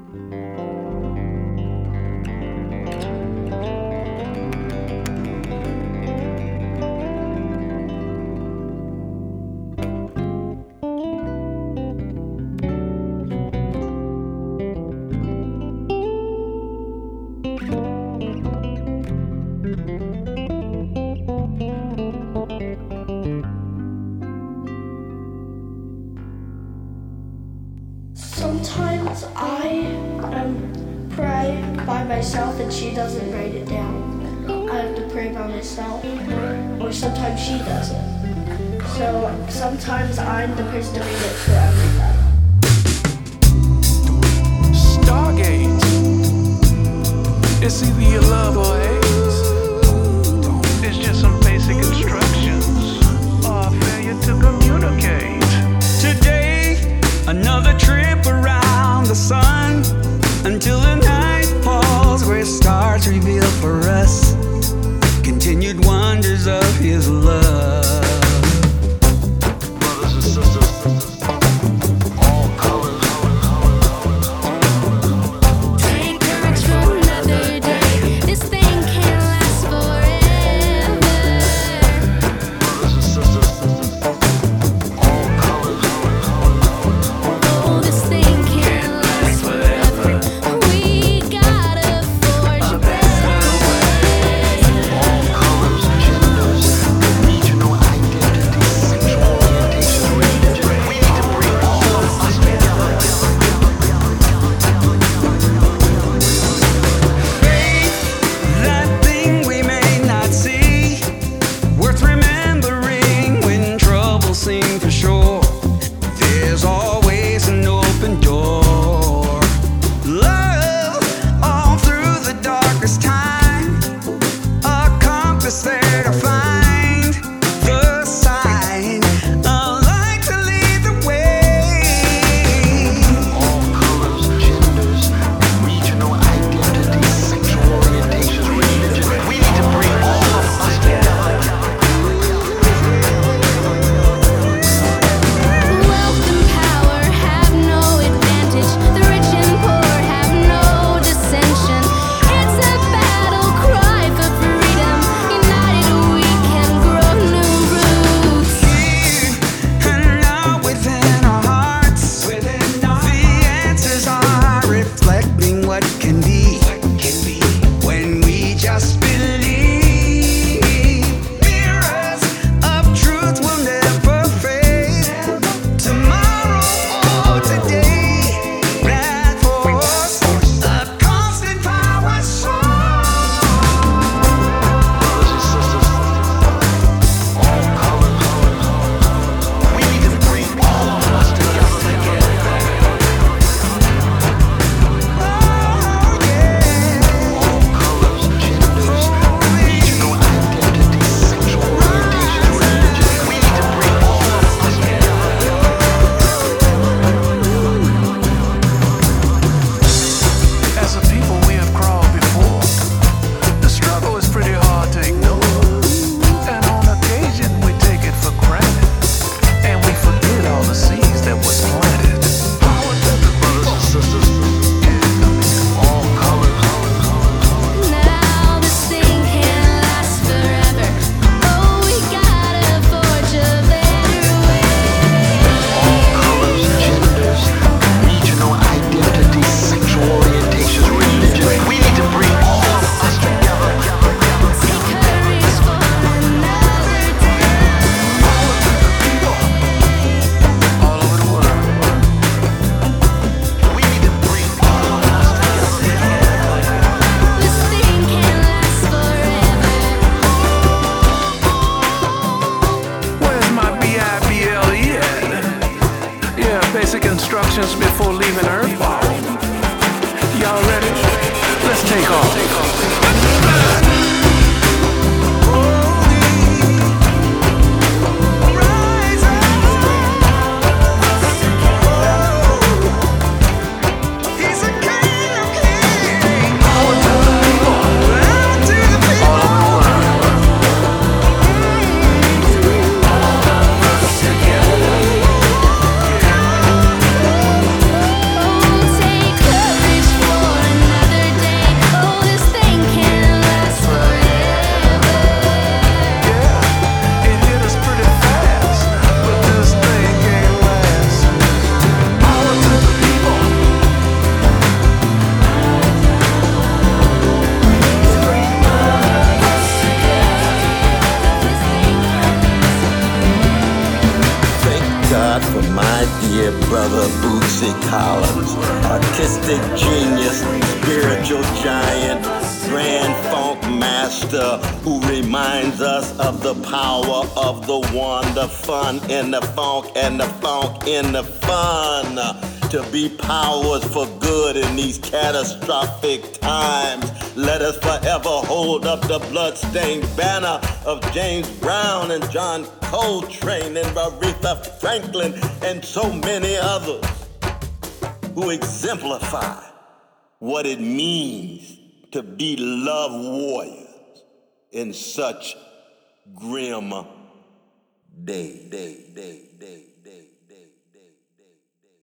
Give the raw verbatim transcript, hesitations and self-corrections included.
Sometimes I um, pray by myself and she doesn't write it down. I have to pray by myself, or sometimes she does it. So sometimes I'm the person to read it for everybody. Stargate. It's either you love or hate. It's just some basic instructions or a failure to communicate. Today, another trip around the sun until the night falls, where stars reveal for us continued wonders of his love. Brothers and sisters, all colors. Take courage for another day. artistic genius, spiritual giant, grand funk master, who reminds us of the power of the one, the fun in the funk and the funk in the fun. To be powers for good in these catastrophic times. Let us forever hold up the bloodstained banner of James Brown and John Coltrane and Aretha Franklin and so many others who exemplify what it means to be love warriors in such grim day, day, day, day, day.